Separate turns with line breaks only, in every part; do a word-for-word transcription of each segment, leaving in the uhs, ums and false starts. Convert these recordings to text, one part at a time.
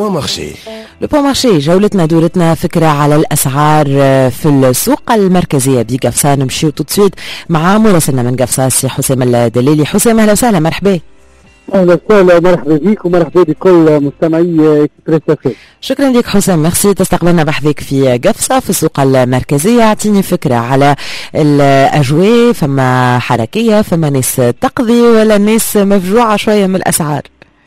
بوان مارشي.
لو بوان مارشي جولتنا دورتنا فكرة على الأسعار في السوق المركزية بقفصة. نمشيو تتصويت مع مراسلنا من قفصة سي حسام الدليلي. حسام أهلا وسهلا، مرحبا.
اهلا وسهلا، مرحبا بك ومرحبا بكل مستمعي اكسبريس.
شكرا لك حسام، ميرسي تستقبلنا بحثك في قفصة في السوق المركزية. اعطيني فكرة على الأجواء، فما حركية، فما ناس تقضي ولا الناس مفجوعة شوية من الأسعار؟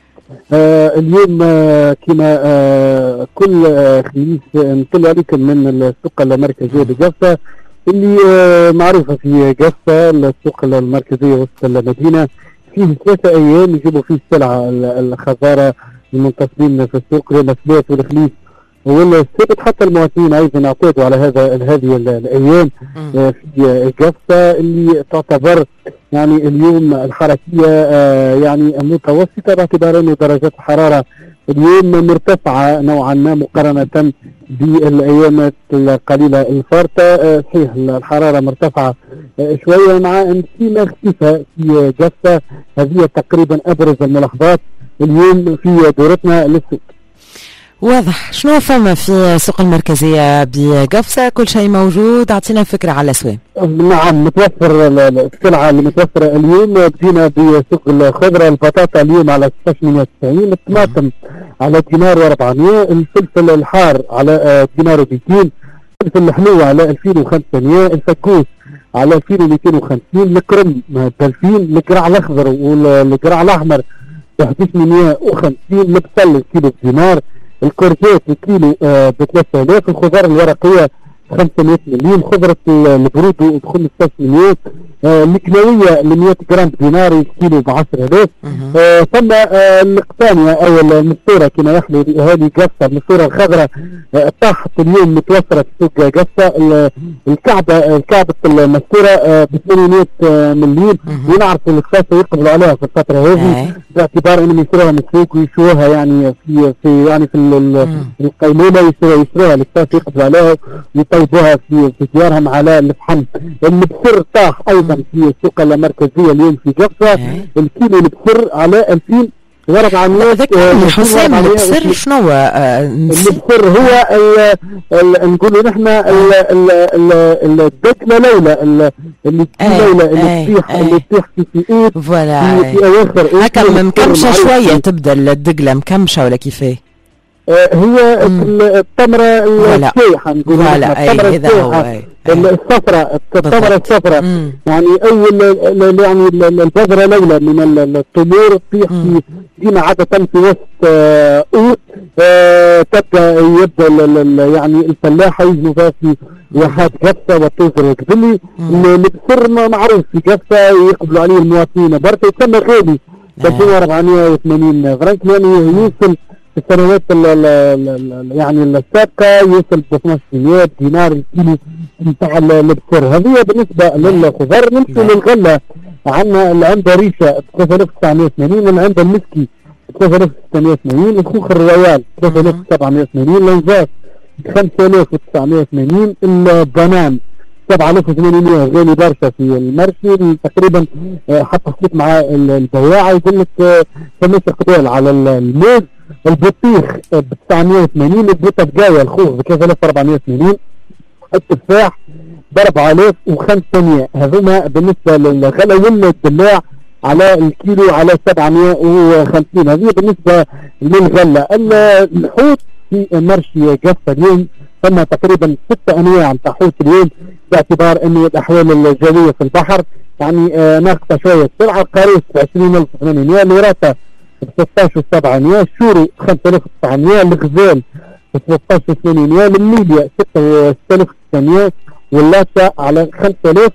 آه اليوم آه كما آه كل آه خميس نطلع عليكم من السوق المركزية بقفصة اللي آه معروفة في قفصة. السوق المركزية وسط المدينة فيه ثلاثة أيام يجيبوا فيه السلعة الخضارة المنتصبين في السوق المسبات والخليج والسبت، حتى المواطنين أيضا اعتادوا على هذا هذه الأيام آه في قفصة اللي تعتبر يعني اليوم الحركية آه يعني متوسطة، باعتبار أن درجات الحرارة اليوم مرتفعة نوعا ما مقارنة بالأيام القليلة الفارطة. آه صحيح الحرارة مرتفعة آه شوية، مع أن في اختفاء في قفصة. هذه تقريبا أبرز الملاحظات اليوم في دورتنا للسوق.
واضح. شنو فما في السوق المركزية بقفصة؟ كل شيء موجود، اعطينا فكرة على الأسواق.
نعم، متوفر السلعة اللي متوفرة اليوم. بدينا بسوق الخضرة، البطاطا اليوم على ستة عشر وتسعين، الطماطم على دينار وأربعمية، الفلفل الحار على دينار ومئتين، الفلفل الحلو على ألفين وخمسمية، الفكوس على ألفين ومئتين وخمسين، الكرم ألفين، القرع الأخضر والقرع الأحمر أحد عشر ومئة وخمسين، البصل الكيلو بدينار، الكورجيت الكيلو آه ب ثلاثة آلاف، الخضار الورقيه خمسمية مليون، خضره البرود ب خمسطاش مليون، آه الكلاويه ل مئة جرام بدينار الكيلو ب عشرة آلاف. آه ثم آه القطانيه او المستوره كما يحلو اهالي قفصه، المستوره الخضراء آه طاحت اليوم متوفره في سوق قفصه. الكعبه الكعبه المستوره آه ب ثمانمية مليون، ونعرف الخاصه يقبلوا عليها في الفتره هذه باعتبار انهم يشتروها من السوق ويشوها يعني في في يعني في القيلوله، يشتروها الخاصه يقبلوا عليها يطيبوها في في ديارهم على الفحم. البسر طاح ايضا في السوق المركزيه اليوم في قفصه، الكيلو البسر على ألفين وأربعمية.
ذكرني حسام، البسر شنو هو؟
البسر هو نقولوا نحن الدجله ليلى اللي ليلى اللي تطيح اللي تطيح في في ايد
في اواخر هكا مكمشه شويه، تبدا الدجله مكمشه ولا كيفاه؟
هي التمرة الشيحة نقولوا
التمرة الشيحة
الصفراء، التمرة الصفراء يعني أول يعني البذرة ليلة من التمور تطيح في ديما عادة في وسط أوت، تبدأ يبدأ يعني الفلاحة يجنوا فيها في واحات قفصة وتوزر وكذلك. البسر معروف في قفصة يقبلوا عليه المواطنين برضه، يسمى غالي ألفين وأربعمية وثمانين فرنك، يعني يوصل في السنوات ال ال يعني السابقة يوصل ب اثناش مئة دينار الكيلو نتاع البسر. هذه بالنسبة للخضار. نمشي للغلة، عندنا العنبة ريشة ب ثلاثة آلاف وتسعمية وثمانين، العنبة المسكي ب ثلاثة آلاف وستمية وثمانين، الخوخ الرويال ب ثلاثة آلاف وسبعمية وثمانين، الانجاز ب خمسة آلاف وتسعمية وثمانين، البنان سبعة آلاف وثمانمية غالي برشا في المرشي تقريبا. حتى حكيت مع البياع يقول لك ثمانية قبال على الموز. البطيخ ب تسعمية وثمانين، البوطه بقايه الخوخ ب ثلاثة آلاف وأربعمية وثمانين، التفاح ب أربعة آلاف وخمسمية. هذوما بالنسبه للغلا، والدلاع على الكيلو على سبعمية وخمسين. هذه بالنسبه للغله. الحوت في مرشي قفصه اليوم ثم تقريبا ستة انواع نتاع حوت اليوم، باعتبار ان الاحوال الجويه في البحر يعني آه ناقصه شويه. السلعه القاروس ب عشرين ألف وثمانمية، الوراثه ب ستة عشر وسبعمية، الشوري خمسة آلاف وتسعمية، الغزال ب ثلاثة عشر وثمانمية، الميليا ستة آلاف وستمية، واللاتشا على خمسة آلاف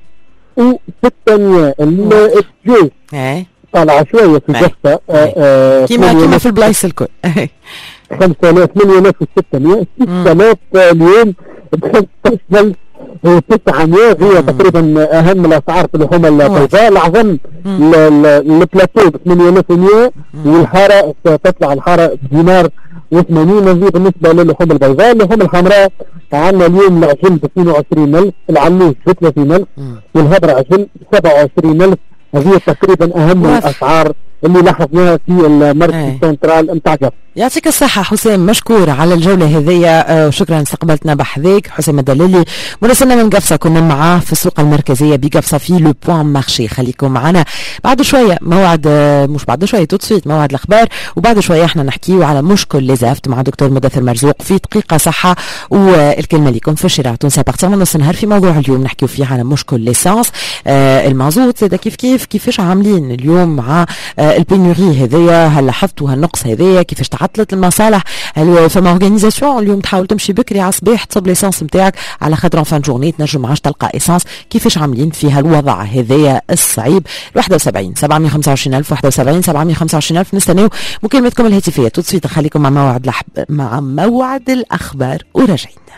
وستمية. الدجاج طالعه شويه في قفصه
كيما كيما في البلايص الكل
خمسة آلاف، ثمانية آلاف وستمية، ستة آلاف اليوم ب خمسة عشر وتسعمية. هي تقريبا اهم الاسعار في اللحوم البيضاء. العظم البلاتو ب ثمانية آلاف ومئة، والحاره تطلع الحاره بدينار وثمانين. هذه بالنسبه للحوم البيضاء. اللحوم الحمراء عندنا اليوم العجل ب اثنين وعشرين ألف، العلوش ب ثلاثين ألف، والهبر عجل ب سبعة وعشرين ألف. هذه تقريبا اهم الاسعار اللي لاحظناها في المركز السنترال نتاع قفصة.
يعطيك الصحة حسام، مشكور على الجولة هذية. وشكرا استقبلتنا بحذيك حسام الدليلي مراسلنا من قفصة، كنا معاه في السوق المركزية بقفصة في لو بوان مارشي. خليكم معنا بعد شوية، موعد مش بعد شوية توتصيت موعد الأخبار، وبعد شوية احنا نحكيو على مشكل لزافت مع دكتور مدثر مرزوق في دقيقة صحة. والكلمة لكم في الشارع التونسي بارتير من نص النهار في موضوع اليوم نحكيو فيه على مشكل ليسانس آه المازوت. زاد كيف كيف كيفاش عاملين اليوم مع آه البينوري هذيا، هل لاحظتوا هالنقص هذايا، كيفاش تعطلت المصالح، هل فما اورغانيزاسيون اليوم تحاول تمشي بكري على الصباح تصب ليسانس نتاعك على خاطر فان جورني تنجم معاش تلقى ايسانس. كيفاش عاملين في هالوضع هذايا الصعيب؟ واحد وسبعين سبعمية وخمسة وعشرين ألف واحد وسبعين سبعمية وخمسة وعشرين ألف نستناو مكالمتكم الهاتفية. توتصيت خليكم مع موعد مع موعد الأخبار وراجعين.